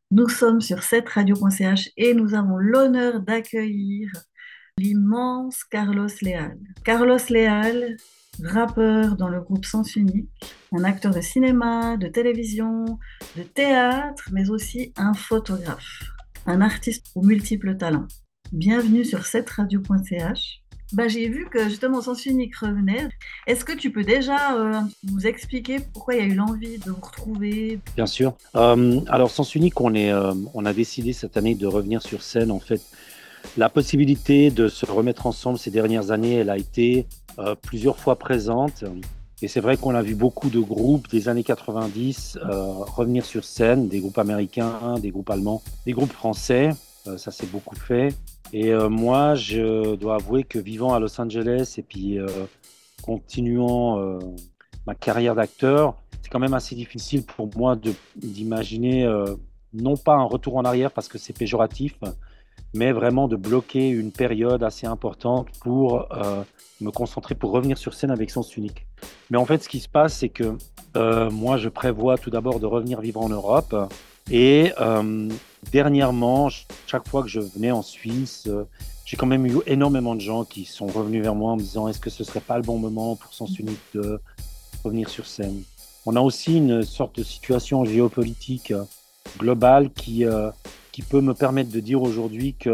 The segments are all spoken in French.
Nous sommes sur cette radio.ch et nous avons l'honneur d'accueillir l'immense Carlos Leal. Carlos Leal, rappeur dans le groupe Sens Unique, un acteur de cinéma, de télévision, de théâtre, mais aussi un photographe, un artiste aux multiples talents. Bienvenue sur cette radio.ch. J'ai vu que justement Sens Unique revenait. Est-ce que tu peux déjà nous expliquer pourquoi il y a eu l'envie de vous retrouver? Bien sûr. Alors, Sens Unique, on a décidé cette année de revenir sur scène. En fait, la possibilité de se remettre ensemble ces dernières années, elle a été plusieurs fois présente. Et c'est vrai qu'on a vu beaucoup de groupes des années 90 revenir sur scène, des groupes américains, des groupes allemands, des groupes français. Ça s'est beaucoup fait. Et moi, je dois avouer que vivant à Los Angeles et puis continuant ma carrière d'acteur, c'est quand même assez difficile pour moi d'imaginer, non pas un retour en arrière parce que c'est péjoratif, mais vraiment de bloquer une période assez importante pour me concentrer, pour revenir sur scène avec Sens Unique. Mais en fait, ce qui se passe, c'est que moi, je prévois tout d'abord de revenir vivre en Europe. Et dernièrement, chaque fois que je venais en Suisse, j'ai quand même eu énormément de gens qui sont revenus vers moi en me disant est-ce que ce serait pas le bon moment pour Sens Unique de revenir sur scène. On a aussi une sorte de situation géopolitique globale qui peut me permettre de dire aujourd'hui que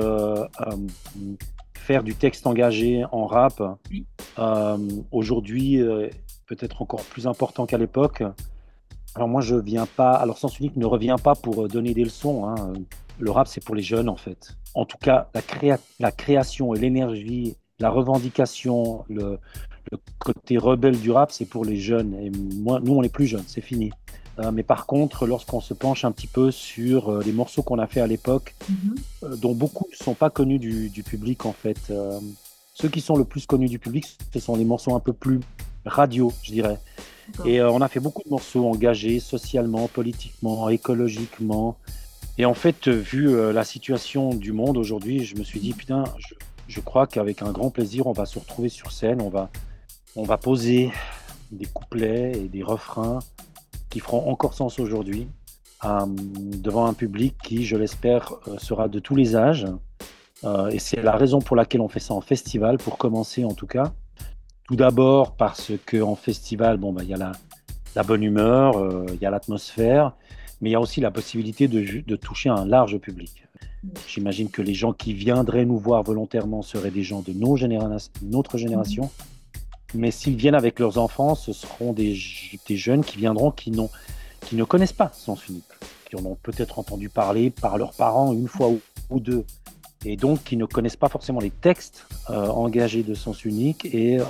faire du texte engagé en rap, Oui. euh, aujourd'hui, peut-être encore plus important qu'à l'époque. Alors moi, je viens pas. Alors Sens Unique ne revient pas pour donner des leçons, hein. Le rap, c'est pour les jeunes, en fait. En tout cas, la création et l'énergie, la revendication, le côté rebelle du rap, c'est pour les jeunes. Et moi, nous, on est plus jeunes, c'est fini. Mais par contre, lorsqu'on se penche un petit peu sur les morceaux qu'on a fait à l'époque, Mhm. dont beaucoup ne sont pas connus du public, en fait. Ceux qui sont le plus connus du public, ce sont les morceaux un peu plus radio, je dirais. D'accord. Et on a fait beaucoup de morceaux engagés socialement, politiquement, écologiquement. Et en fait, vu la situation du monde aujourd'hui, je me suis dit, putain, je crois qu'avec un grand plaisir, on va se retrouver sur scène, on va poser des couplets et des refrains qui feront encore sens aujourd'hui, devant un public qui, je l'espère, sera de tous les âges. Et c'est la raison pour laquelle on fait ça en festival, pour commencer en tout cas. Tout d'abord parce qu'en festival, bon, bah, il y a la bonne humeur, il y a l'atmosphère, mais il y a aussi la possibilité de toucher un large public. J'imagine que les gens qui viendraient nous voir volontairement seraient des gens de notre Mhm. génération, mais s'ils viennent avec leurs enfants, ce seront des jeunes qui viendront qui ne connaissent pas Sens Unique, qui en ont peut-être entendu parler par leurs parents une fois ou deux, et donc qui ne connaissent pas forcément les textes engagés de Sens Unique.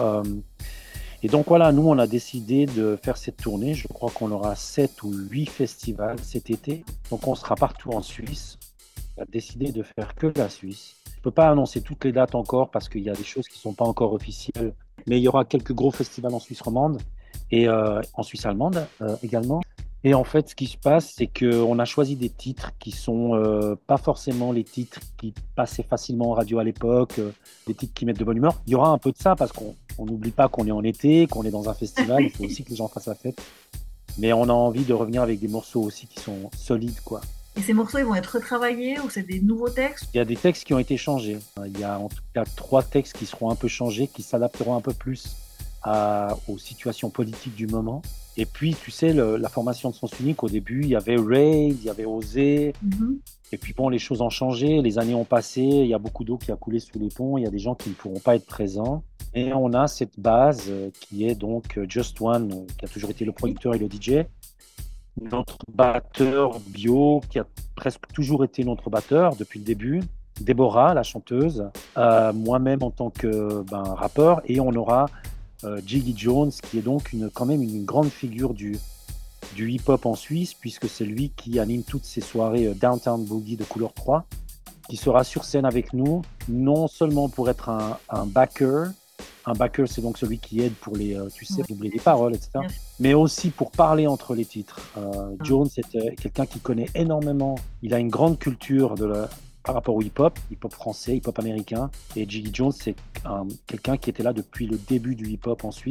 Et donc voilà, nous, on a décidé de faire cette tournée. Je crois qu'on aura 7 ou 8 festivals cet été. Donc on sera partout en Suisse. On a décidé de faire que la Suisse. Je ne peux pas annoncer toutes les dates encore parce qu'il y a des choses qui ne sont pas encore officielles. Mais il y aura quelques gros festivals en Suisse romande et en Suisse allemande également. Et en fait, ce qui se passe, c'est qu'on a choisi des titres qui sont pas forcément les titres qui passaient facilement en radio à l'époque, des titres qui mettent de bonne humeur. Il y aura un peu de ça parce qu'on n'oublie pas qu'on est en été, qu'on est dans un festival. Il faut aussi que les gens fassent la fête. Mais on a envie de revenir avec des morceaux aussi qui sont solides, quoi. Et ces morceaux, ils vont être retravaillés ou c'est des nouveaux textes? Il y a des textes qui ont été changés. Il y a en tout cas 3 textes qui seront un peu changés, qui s'adapteront un peu plus aux situations politiques du moment. Et puis, tu sais, la formation de Sens Unique, au début, il y avait Raid, il y avait Osé. Mhm. Et puis, bon, les choses ont changé, les années ont passé, il y a beaucoup d'eau qui a coulé sous les ponts, il y a des gens qui ne pourront pas être présents. Et on a cette base qui est donc Just One, qui a toujours été le Oui. producteur et le DJ. Notre batteur bio, qui a presque toujours été notre batteur depuis le début. Déborah, la chanteuse, moi-même en tant que rappeur, et on aura Jiggy Jones, qui est donc quand même une grande figure du hip-hop en Suisse, puisque c'est lui qui anime toutes ces soirées Downtown Boogie de Couleur 3, qui sera sur scène avec nous, non seulement pour être un backer. Un backer, c'est donc celui qui aide pour tu sais, Ouais, doubler les paroles, etc. bien sûr. Mais aussi pour parler entre les titres. Ah, Jones est quelqu'un qui connaît énormément. Il a une grande culture par rapport au hip-hop français, hip-hop américain. Et Jiggy Jones, c'est quelqu'un qui était là depuis le début du hip-hop en Suisse.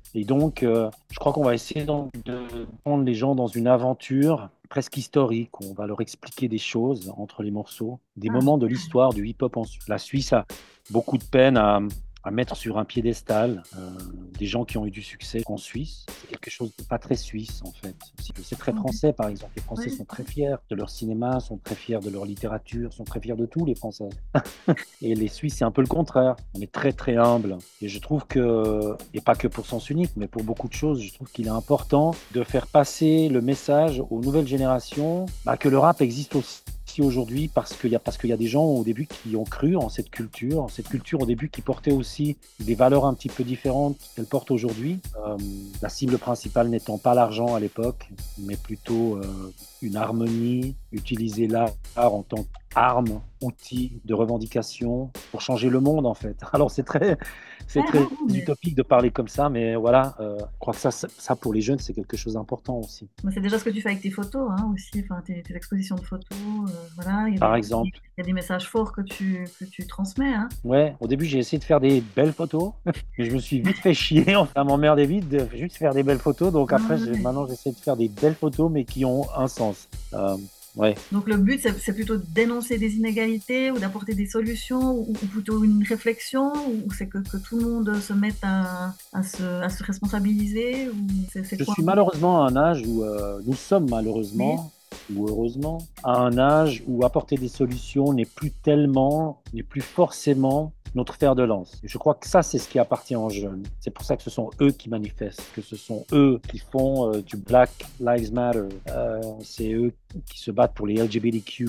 Et donc, je crois qu'on va essayer de prendre les gens dans une aventure presque historique, où on va leur expliquer des choses entre les morceaux, des Ah, moments de l'histoire du hip-hop en Suisse. La Suisse a beaucoup de peine à mettre sur un piédestal des gens qui ont eu du succès en Suisse. C'est quelque chose de pas très suisse, en fait. C'est très français, par exemple. Les Français oui. sont très fiers de leur cinéma, sont très fiers de leur littérature, sont très fiers de tout, les Français. Et les Suisses, c'est un peu le contraire. On est très, très humble. Et je trouve que, et pas que pour Sens Unique, mais pour beaucoup de choses, je trouve qu'il est important de faire passer le message aux nouvelles générations que le rap existe aussi aujourd'hui parce qu'il y a des gens au début qui ont cru en cette culture au début qui portait aussi des valeurs un petit peu différentes qu'elle porte aujourd'hui. La cible principale n'étant pas l'argent à l'époque, mais plutôt une harmonie, utiliser l'art en tant qu'arme, outil de revendication pour changer le monde en fait. Alors c'est Ah, non, très non, mais utopique de parler comme ça, mais voilà, je crois que ça pour les jeunes c'est quelque chose d'important aussi. mais c'est déjà ce que tu fais avec tes photos, hein, aussi, enfin, tes expositions de photos, voilà, Par il exemple, y a des messages forts que tu transmets, hein. ouais, au début j'ai essayé de faire des belles photos, mais je me suis vite fait chier, enfin, ça m'emmerdait vite de juste faire des belles photos, donc après Ouais. maintenant j'essaie de faire des belles photos mais qui ont un sens. Ouais. Donc le but, c'est plutôt de dénoncer des inégalités ou d'apporter des solutions ou plutôt une réflexion ou c'est que tout le monde se mette à se responsabiliser ou c'est Je quoi? suis malheureusement à un âge où nous sommes Oui. malheureusement ou heureusement à un âge où apporter des solutions n'est plus forcément notre fer de lance. Je crois que ça, c'est ce qui appartient aux jeunes. C'est pour ça que ce sont eux qui manifestent, que ce sont eux qui font du Black Lives Matter. C'est eux qui se battent pour les LGBTQ+.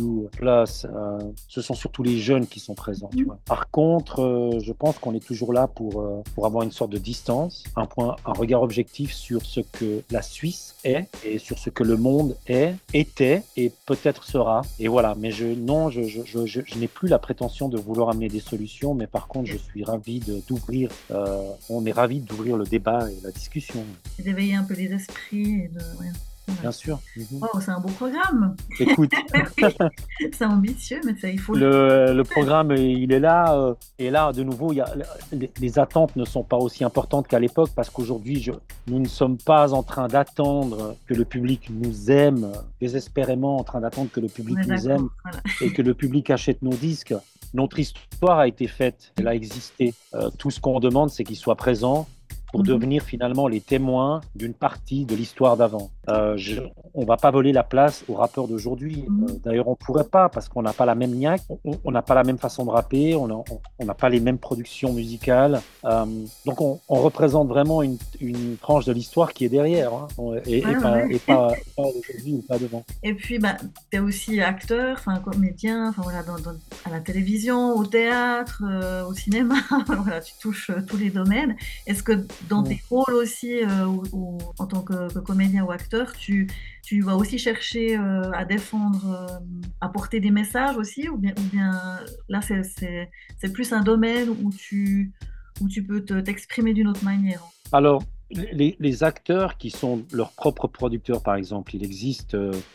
Ce sont surtout les jeunes qui sont présents, tu vois. Par contre, je pense qu'on est toujours là pour avoir une sorte de distance, un regard objectif sur ce que la Suisse est et sur ce que le monde est, était et peut-être sera. Et voilà, mais non, je n'ai plus la prétention de vouloir amener des solutions, mais par contre, je suis ravi d'ouvrir, on est ravi d'ouvrir le débat et la discussion. Et d'éveiller un peu les esprits et de ouais, voilà. Bien sûr. Mhm. Oh, c'est un beau programme. Écoute, Oui, c'est ambitieux, mais ça, il faut le faire. le programme, il est là. Et là, de nouveau, les attentes ne sont pas aussi importantes qu'à l'époque parce qu'aujourd'hui, nous ne sommes pas en train d'attendre que le public nous aime, désespérément en train d'attendre que le On public est nous aime d'accord. Voilà. et que le public achète nos disques. Notre histoire a été faite, elle a existé. Tout ce qu'on demande, c'est qu'il soit présent pour Mhm. devenir finalement les témoins d'une partie de l'histoire d'avant. On ne va pas voler la place aux rappeurs d'aujourd'hui. Mhm. D'ailleurs, on ne pourrait pas parce qu'on n'a pas la même niaque, on n'a pas la même façon de rapper, on n'a pas les mêmes productions musicales. Donc, on représente vraiment une tranche de l'histoire qui est derrière hein, Ouais, et ouais. pas aujourd'hui ou pas devant. Et puis, bah, tu es aussi acteur, enfin, comédien, enfin, voilà, à la télévision, au théâtre, au cinéma, voilà, tu touches tous les domaines. Est-ce que dans tes rôles aussi, en tant que comédien ou acteur, tu vas aussi chercher à défendre, à porter des messages aussi, ou bien là, c'est plus un domaine où tu peux t'exprimer d'une autre manière? Alors, les acteurs qui sont leurs propres producteurs, par exemple, il existe,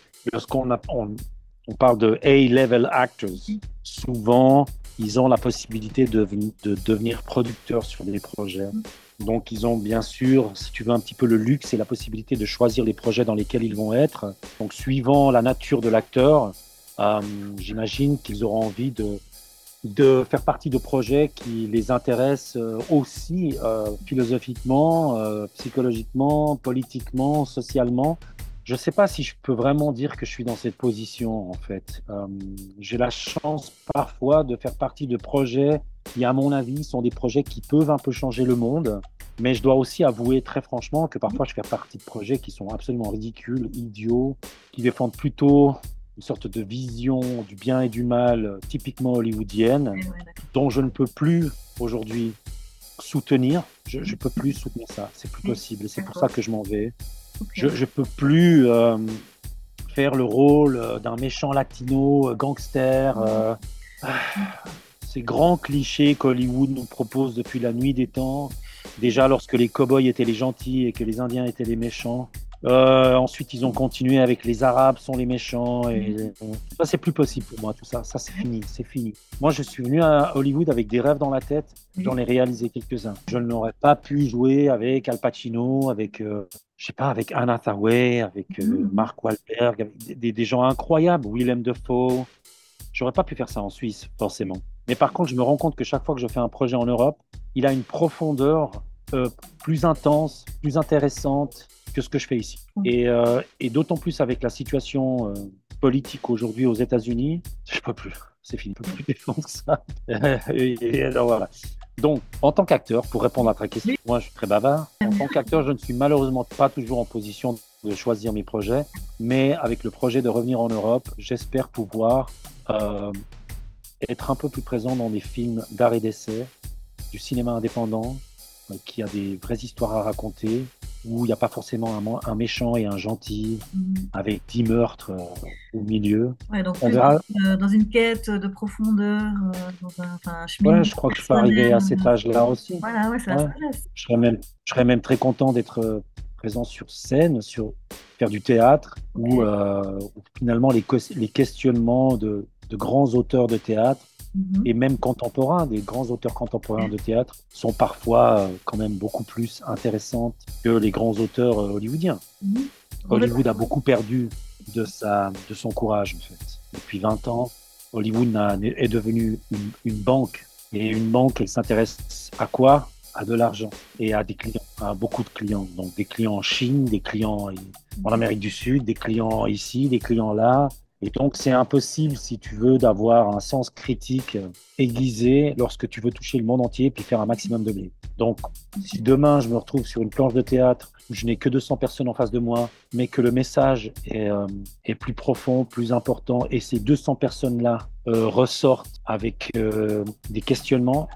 on parle de A-level actors, souvent, ils ont la possibilité de devenir producteurs sur des projets. Donc, ils ont bien sûr, si tu veux, un petit peu le luxe et la possibilité de choisir les projets dans lesquels ils vont être. Donc, suivant la nature de l'acteur, j'imagine qu'ils auront envie de faire partie de projets qui les intéressent aussi philosophiquement, psychologiquement, politiquement, socialement. Je ne sais pas si je peux vraiment dire que je suis dans cette position, en fait. J'ai la chance parfois de faire partie de projets qui, à mon avis, sont des projets qui peuvent un peu changer le monde. Mais je dois aussi avouer très franchement que parfois je fais partie de projets qui sont absolument ridicules, idiots, qui défendent plutôt une sorte de vision du bien et du mal typiquement hollywoodienne, Ouais, ouais, d'accord. dont je ne peux plus aujourd'hui soutenir. Je ne peux plus soutenir ça. C'est plus Oui, possible. Et c'est pour ça d'accord. que je m'en vais. Ok. Je ne peux plus faire le rôle d'un méchant latino, gangster. Ces grands clichés qu'Hollywood nous propose depuis la nuit des temps. Déjà, lorsque les cow-boys étaient les gentils et que les Indiens étaient les méchants. Ensuite, ils ont continué avec les Arabes sont les méchants. Et ça, c'est plus possible pour moi, tout ça. Ça, c'est fini, c'est fini. Moi, je suis venu à Hollywood avec des rêves dans la tête. J'en ai réalisé quelques-uns. Je n'aurais pas pu jouer avec Al Pacino, avec, je sais pas, avec Anne Hathaway, avec Mark Wahlberg, avec des gens incroyables, Willem Dafoe. J'aurais pas pu faire ça en Suisse, forcément. Mais par contre, je me rends compte que chaque fois que je fais un projet en Europe, il a une profondeur plus intense, plus intéressante que ce que je fais ici. Et d'autant plus avec la situation politique aujourd'hui aux États-Unis, je peux plus. C'est fini, je peux plus défendre ça. Et alors voilà. Donc, en tant qu'acteur, pour répondre à ta question, moi je suis très bavard. En tant qu'acteur, je ne suis malheureusement pas toujours en position de choisir mes projets, mais avec le projet de revenir en Europe, j'espère pouvoir être un peu plus présent dans des films d'art et d'essai, du cinéma indépendant, qui a des vraies histoires à raconter, où il n'y a pas forcément un méchant et un gentil, avec 10 meurtres au milieu. Ouais, donc On plus verra. dans une quête de profondeur, un Ouais, cheminement je crois que je peux arriver personnel. à cet âge-là aussi. Voilà, ouais, c'est la Ouais. sagesse. Je serais même très content d'être présent sur scène, faire du théâtre, où finalement les questionnements de grands auteurs de théâtre, et même contemporains, des grands auteurs contemporains de théâtre, sont parfois quand même beaucoup plus intéressantes que les grands auteurs hollywoodiens. Hollywood a beaucoup perdu de son courage, en fait. Depuis 20 ans, Hollywood est devenu une banque. Et une banque, elle s'intéresse à quoi? À de l'argent et à des clients, à beaucoup de clients. Donc des clients en Chine, des clients en Amérique du Sud, des clients ici, des clients là. Et donc, c'est impossible, si tu veux, d'avoir un sens critique aiguisé lorsque tu veux toucher le monde entier puis faire un maximum de blé. Donc, si demain, je me retrouve sur une planche de théâtre où je n'ai que 200 personnes en face de moi, mais que le message est plus profond, plus important, et ces 200 personnes-là ressortent avec des questionnements,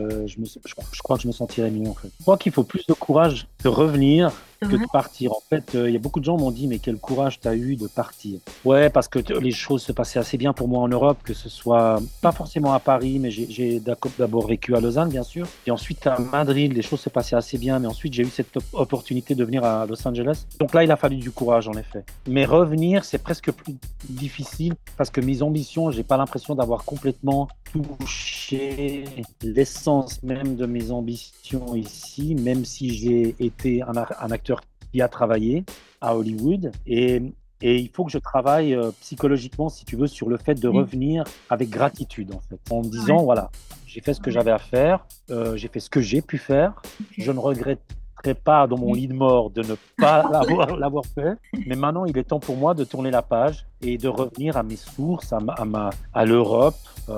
je crois que je me sentirais mieux, en fait. Je crois qu'il faut plus de courage de revenir que de partir. En fait, il y a beaucoup de gens m'ont dit, mais quel courage tu as eu de partir. Ouais, parce que les choses se passaient assez bien pour moi en Europe, que ce soit pas forcément à Paris, mais j'ai d'abord vécu à Lausanne, bien sûr. Et ensuite à Madrid, les choses se passaient assez bien, mais ensuite j'ai eu cette opportunité de venir à Los Angeles. Donc là, il a fallu du courage, en effet. Mais revenir, c'est presque plus difficile parce que mes ambitions, j'ai pas l'impression d'avoir complètement touché l'essence même de mes ambitions ici, même si j'ai été un acteur qui a travaillé à Hollywood. Et il faut que je travaille psychologiquement, si tu veux, sur le fait de revenir avec gratitude, en fait. En me disant, voilà, j'ai fait ce que j'avais à faire, j'ai fait ce que j'ai pu faire, je ne regretterai pas dans mon lit de mort de ne pas l'avoir fait, mais maintenant, il est temps pour moi de tourner la page et de revenir à mes sources, à l'Europe,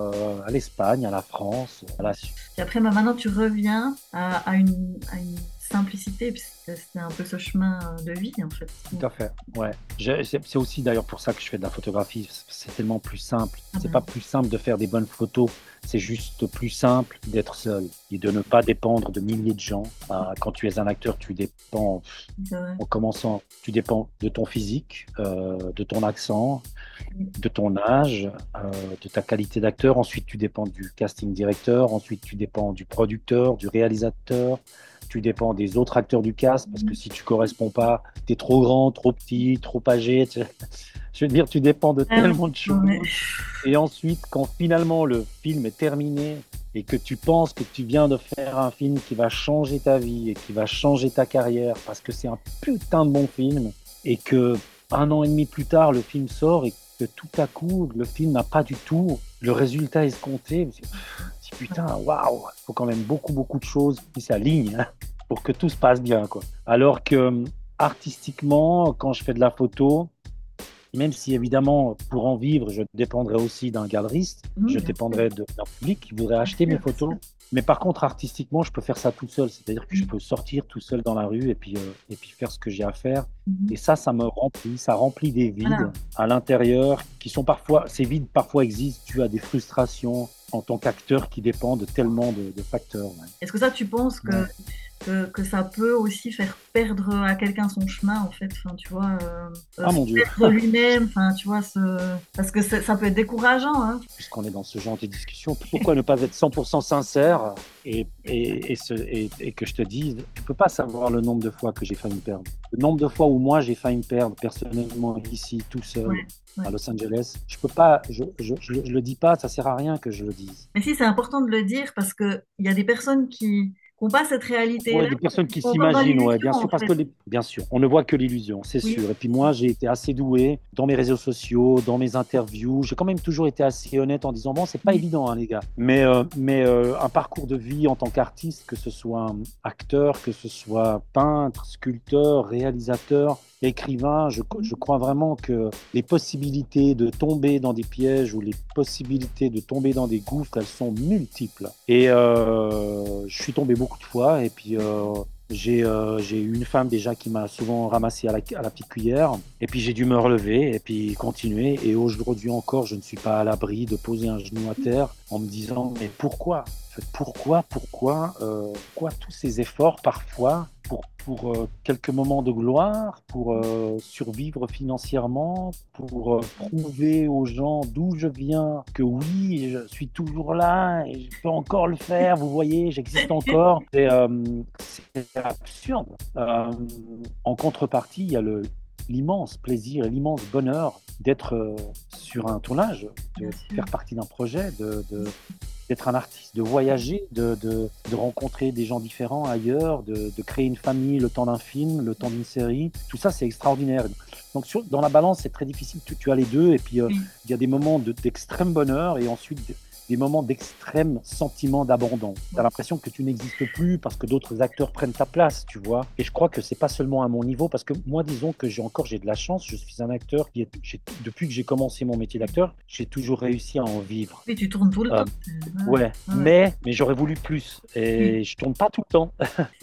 à l'Espagne, à la France, à la Suisse. Et après, maintenant, tu reviens à une simplicité, puis c'était un peu ce chemin de vie, en fait. Tout à fait, ouais. C'est aussi d'ailleurs pour ça que je fais de la photographie. C'est tellement plus simple. C'est pas plus simple de faire des bonnes photos. C'est juste plus simple d'être seul et de ne pas dépendre de milliers de gens. Quand tu es un acteur, tu dépends, en commençant, tu dépends de ton physique, de ton accent, de ton âge, de ta qualité d'acteur. Ensuite, tu dépends du casting directeur. Ensuite, tu dépends du producteur, du réalisateur. Tu dépends des autres acteurs du cast, parce que si tu corresponds pas, tu es trop grand, trop petit, trop âgé. Je veux dire, tu dépends de tellement de choses. Et ensuite, quand finalement le film est terminé et que tu penses que tu viens de faire un film qui va changer ta vie et qui va changer ta carrière, parce que c'est un putain de bon film, et que 1 an et demi plus tard, le film sort et que tout à coup, le film n'a pas du tout le résultat escompté, putain, waouh, il faut quand même beaucoup, beaucoup de choses qui s'alignent pour que tout se passe bien, quoi. Alors que artistiquement, quand je fais de la photo, même si évidemment, pour en vivre, je dépendrai aussi d'un galeriste, je dépendrai d'un public qui voudrait acheter mes photos. Mais par contre, artistiquement, je peux faire ça tout seul. C'est-à-dire que je peux sortir tout seul dans la rue et puis faire ce que j'ai à faire. Et ça me remplit. Ça remplit des vides à l'intérieur qui sont parfois, ces vides parfois existent dû à des frustrations en tant qu'acteur qui dépendent tellement de facteurs. Ouais. Est-ce que ça, tu penses que que ça peut aussi faire perdre à quelqu'un son chemin, en fait. Enfin, tu vois, Ah se mon Dieu, perdre lui-même. Enfin, tu vois, parce que ça peut être décourageant, hein. puisqu'on est dans ce genre de discussion, pourquoi ne pas être 100% sincère et que je te dise, tu peux pas savoir le nombre de fois que j'ai failli me perdre. Le nombre de fois où moi j'ai failli me perdre personnellement ici, tout seul, Ouais, ouais. à Los Angeles, je peux pas, je le dis pas, ça sert à rien que je le dise. Mais si, c'est important de le dire parce que il y a des personnes qui n'ont pas cette Ouais, réalité-là, des personnes qui qui sont encore dans s'imaginent, ouais, l'illusion, bien sûr, en parce fait. que bien sûr, on ne voit que l'illusion, c'est Oui, sûr. Et puis moi, j'ai été assez doué dans mes réseaux sociaux, dans mes interviews. J'ai quand même toujours été assez honnête en disant bon, c'est pas oui. évident, hein, les gars. Mais un parcours de vie en tant qu'artiste, que ce soit acteur, que ce soit peintre, sculpteur, réalisateur, écrivain, je crois vraiment que les possibilités de tomber dans des pièges ou les possibilités de tomber dans des gouffres, elles sont multiples. Et je suis tombé beaucoup de fois. Et puis j'ai eu une femme déjà qui m'a souvent ramassé à la petite cuillère. Et puis j'ai dû me relever et puis continuer. Et aujourd'hui encore, je ne suis pas à l'abri de poser un genou à terre en me disant mais pourquoi? Pourquoi tous ces efforts parfois pour quelques moments de gloire, pour survivre financièrement, pour prouver aux gens d'où je viens que oui, je suis toujours là et je peux encore le faire, vous voyez, j'existe encore. C'est absurde. En contrepartie, il y a l'immense plaisir et l'immense bonheur d'être sur un tournage, de Bien sûr. faire partie d'un projet, d'être un artiste, de voyager, de rencontrer des gens différents ailleurs, de créer une famille le temps d'un film, le temps d'une série. Tout ça, c'est extraordinaire. Donc, dans la balance, c'est très difficile. Tu as les deux, et puis Oui. il y a des moments d'extrême bonheur et ensuite des moments d'extrême sentiment d'abandon. Tu as l'impression que tu n'existes plus parce que d'autres acteurs prennent ta place, tu vois. Et je crois que c'est pas seulement à mon niveau, parce que moi, disons que j'ai de la chance. Je suis un acteur depuis que j'ai commencé mon métier d'acteur, j'ai toujours réussi à en vivre. Oui, tu tournes tout le Euh, temps. Ouais, Ouais, ouais. mais j'aurais voulu plus. Oui. Et je tourne pas tout le temps.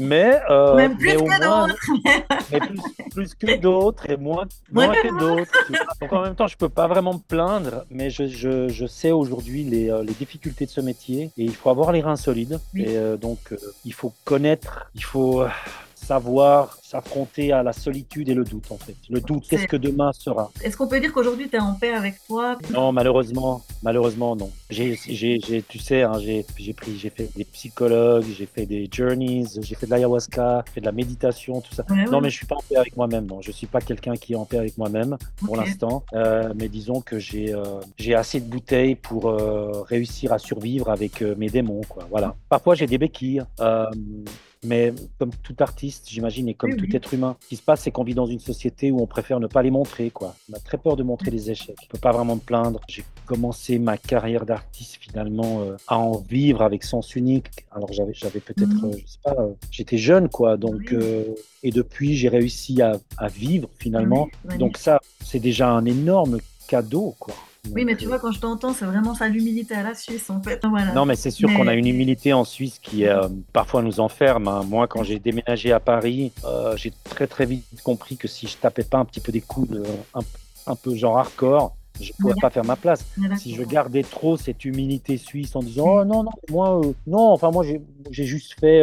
Même Mais plus au que moins, d'autres. plus que d'autres et Moi, moins que d'autres. Tu vois. Donc en même temps, je peux pas vraiment me plaindre, mais je sais aujourd'hui les difficultés de ce métier et il faut avoir les reins solides. oui. Et il faut connaître, il faut savoir s'affronter à la solitude et le doute en fait. Le doute, qu'est-ce C'est- que demain sera? Est-ce qu'on peut dire qu'aujourd'hui, tu es en paix avec toi? Non, malheureusement, non. Tu sais, hein, j'ai fait des psychologues, j'ai fait des journeys, j'ai fait de l'ayahuasca, j'ai fait de la méditation, tout ça. Ouais, Non, ouais. mais je suis pas en paix avec moi-même. Non, je suis pas quelqu'un qui est en paix avec moi-même pour Ok. l'instant. Mais disons que j'ai assez de bouteilles pour réussir à survivre avec mes démons, quoi. Voilà. Parfois, j'ai des béquilles. Mais comme tout artiste, j'imagine, et Oui, comme tout oui. être humain, ce qui se passe, c'est qu'on vit dans une société où on préfère ne pas les montrer, quoi. On a très peur de montrer les échecs. Je peux pas vraiment me plaindre. J'ai commencé ma carrière d'artiste finalement à en vivre avec Sens Unique. Alors j'avais peut-être, Mhm. je sais pas, j'étais jeune, quoi. Donc Oui, et depuis, j'ai réussi à vivre finalement. oui, Donc magnifique. ça, c'est déjà un énorme cadeau, quoi. Oui, mais Donc, tu vois, quand je t'entends, c'est vraiment ça l'humilité à la Suisse, en fait. Voilà. non, mais c'est sûr qu'on a Mais une humilité en Suisse qui parfois nous enferme, hein. Moi, quand j'ai déménagé à Paris, j'ai très très vite compris que si je tapais pas un petit peu des coups un peu genre hardcore, je on est pourrais pas faire ma place. on est Si je d'accord. gardais trop cette humilité suisse en disant Oui, oh non non moi non enfin moi j'ai juste fait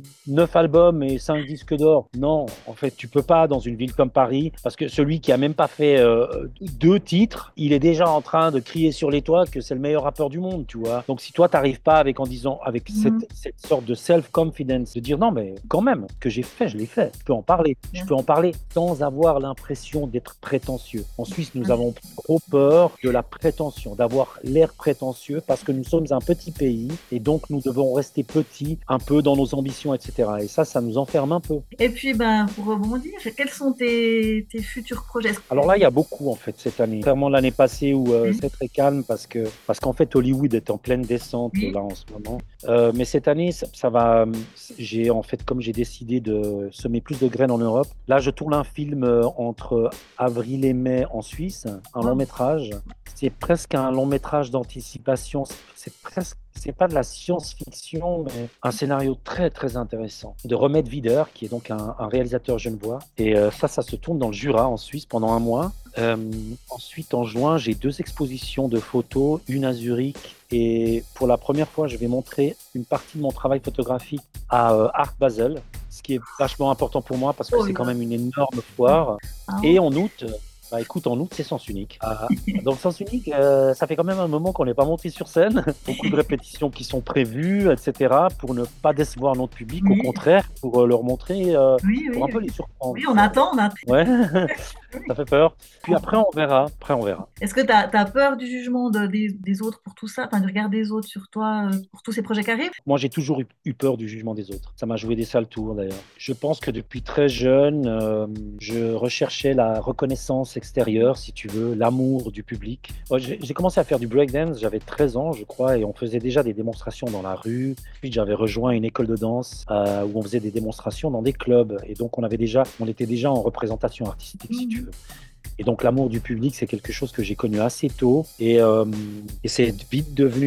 9 albums et 5 disques d'or. Non, en fait tu peux pas dans une ville comme Paris parce que celui qui a même pas fait 2 titres, il est déjà en train de crier sur les toits que c'est le meilleur rappeur du monde, tu vois. Donc si toi t'arrives pas avec en disant avec mhm, cette sorte de self-confidence de dire non mais quand même ce que j'ai fait je l'ai fait, je peux en parler, je bien peux en sûr. parler sans avoir l'impression d'être prétentieux. En Suisse nous Bien sûr. avons trop peur de la prétention, d'avoir l'air prétentieux parce que nous sommes un petit pays et donc nous devons rester petits un peu dans nos ambitions, etc. Et ça nous enferme un peu. Et puis, ben, pour rebondir, quels sont tes futurs projets? Alors là, il y a beaucoup en fait cette année. Clairement l'année passée où Oui, c'est très calme parce qu'en fait Hollywood est en pleine descente oui, là en ce moment. Mais cette année, ça va. J'ai en fait comme j'ai décidé de semer plus de graines en Europe. Là, je tourne un film entre avril et mai en Suisse, un long wow, métrage. C'est presque un long métrage d'anticipation. C'est pas de la science-fiction, mais un scénario très très intéressant de Remède Vider, qui est donc un réalisateur genevois. Et ça se tourne dans le Jura, en Suisse, pendant un mois. Ensuite, en juin, j'ai 2 expositions de photos, une à Zurich. Et pour la première fois, je vais montrer une partie de mon travail photographique à Art Basel. ce qui est vachement important pour moi parce que Oh c'est quand là. même une énorme foire. Ah Et en août, bah écoute, en août, c'est Sens Unique. Donc Sens Unique, ça fait quand même un moment qu'on n'est pas monté sur scène. Beaucoup de répétitions qui sont prévues, etc. pour ne pas décevoir notre public. Au oui, contraire, pour leur montrer, oui, pour oui, un peu les oui. surprendre. Oui, on attend, on attend. Ouais, Oui. ça fait peur. Puis après, on verra. Après, on verra. Est-ce que tu as peur du jugement des autres pour tout ça, enfin du regard des autres sur toi, pour tous ces projets qui arrivent? Moi, j'ai toujours eu peur du jugement des autres. Ça m'a joué des sales tours, d'ailleurs. Je pense que depuis très jeune, je recherchais la reconnaissance extérieure, si tu veux, l'amour du public. Moi, j'ai commencé à faire du breakdance, j'avais 13 ans, je crois, et on faisait déjà des démonstrations dans la rue. Puis j'avais rejoint une école de danse où on faisait des démonstrations dans des clubs. Et donc, on était déjà en représentation artistique, si tu Mhm. veux. Et donc l'amour du public, c'est quelque chose que j'ai connu assez tôt et c'est vite devenu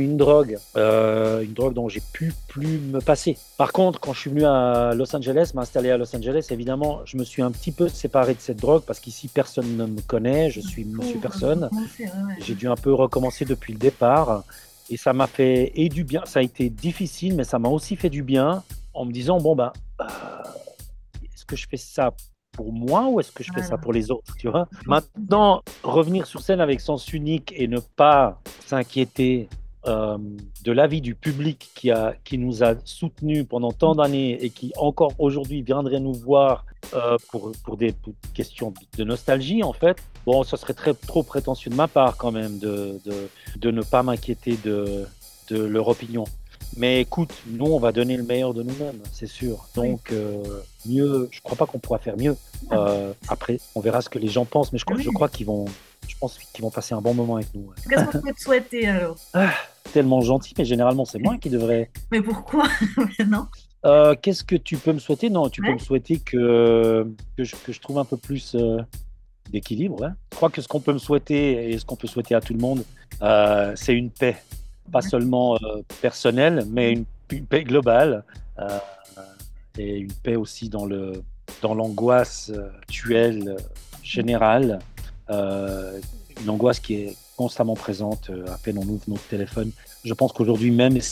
une drogue dont j'ai pu plus me passer. Par contre, quand je suis venu à Los Angeles, m'installer à Los Angeles, évidemment, je me suis un petit peu séparé de cette drogue parce qu'ici personne ne me connaît, je suis Monsieur Pour Personne. commencer, ouais, ouais. J'ai dû un peu recommencer depuis le départ et ça m'a fait et du bien. Ça a été difficile, mais ça m'a aussi fait du bien en me disant bon ben est-ce que je fais ça pour moi ou est-ce que je fais ça Voilà. pour les autres, tu vois? Maintenant, revenir sur scène avec Sens Unique et ne pas s'inquiéter de l'avis du public qui nous a soutenus pendant tant d'années et qui encore aujourd'hui viendrait nous voir pour des questions de nostalgie, en fait, bon, ça serait trop prétentieux de ma part quand même de ne pas m'inquiéter de leur opinion. Mais écoute, nous, on va donner le meilleur de nous-mêmes, c'est sûr. Oui. Donc, mieux, je crois pas qu'on pourra faire mieux. Après, on verra ce que les gens pensent, mais je Oui. crois je pense qu'ils vont passer un bon moment avec nous. Ouais. Qu'est-ce qu'on peut te souhaiter alors? Ah, tellement gentil, mais généralement, c'est moi qui devrais. Mais pourquoi? Non? Qu'est-ce que tu peux me souhaiter? Non, tu peux me Ouais. souhaiter que je trouve un peu plus d'équilibre. Ouais. Je crois que ce qu'on peut me souhaiter et ce qu'on peut souhaiter à tout le monde, c'est une paix. Pas seulement personnelle, mais une paix globale euh, et une paix aussi dans l'angoisse actuelle générale, euh, une angoisse qui est constamment présente à peine on ouvre notre téléphone. Je pense qu'aujourd'hui,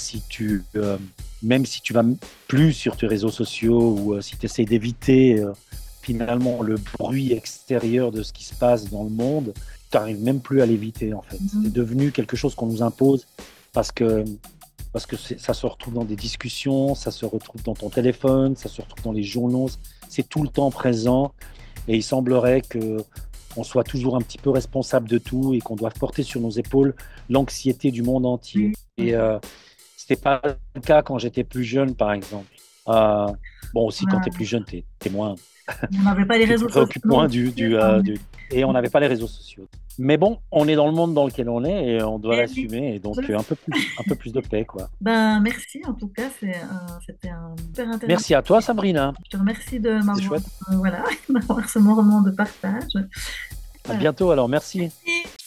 même si tu vas plus sur tes réseaux sociaux ou si tu essaies d'éviter finalement le bruit extérieur de ce qui se passe dans le monde, tu n'arrives même plus à l'éviter en fait. C'est Mhm. devenu quelque chose qu'on nous impose parce que, ça se retrouve dans des discussions, ça se retrouve dans ton téléphone, ça se retrouve dans les journaux, c'est tout le temps présent et il semblerait que on soit toujours un petit peu responsable de tout et qu'on doive porter sur nos épaules l'anxiété du monde entier. Et c'était pas le cas quand j'étais plus jeune, par exemple. Euh, bon, aussi quand tu es plus jeune, t'es moins, On n'avait pas les tu te réseaux sociaux préoccupes non moins plus. Enfin, et on n'avait pas les réseaux sociaux. Mais bon, on est dans le monde dans lequel on est et on doit eh oui. l'assumer. Et donc, un peu plus de paix, quoi. Ben, merci en tout cas, c'était un super intéressant. Merci à toi, Sabrina. Je te remercie de C'est m'avoir chouette. voilà, d'avoir ce moment de partage. À Voilà. bientôt, alors. Merci. Merci.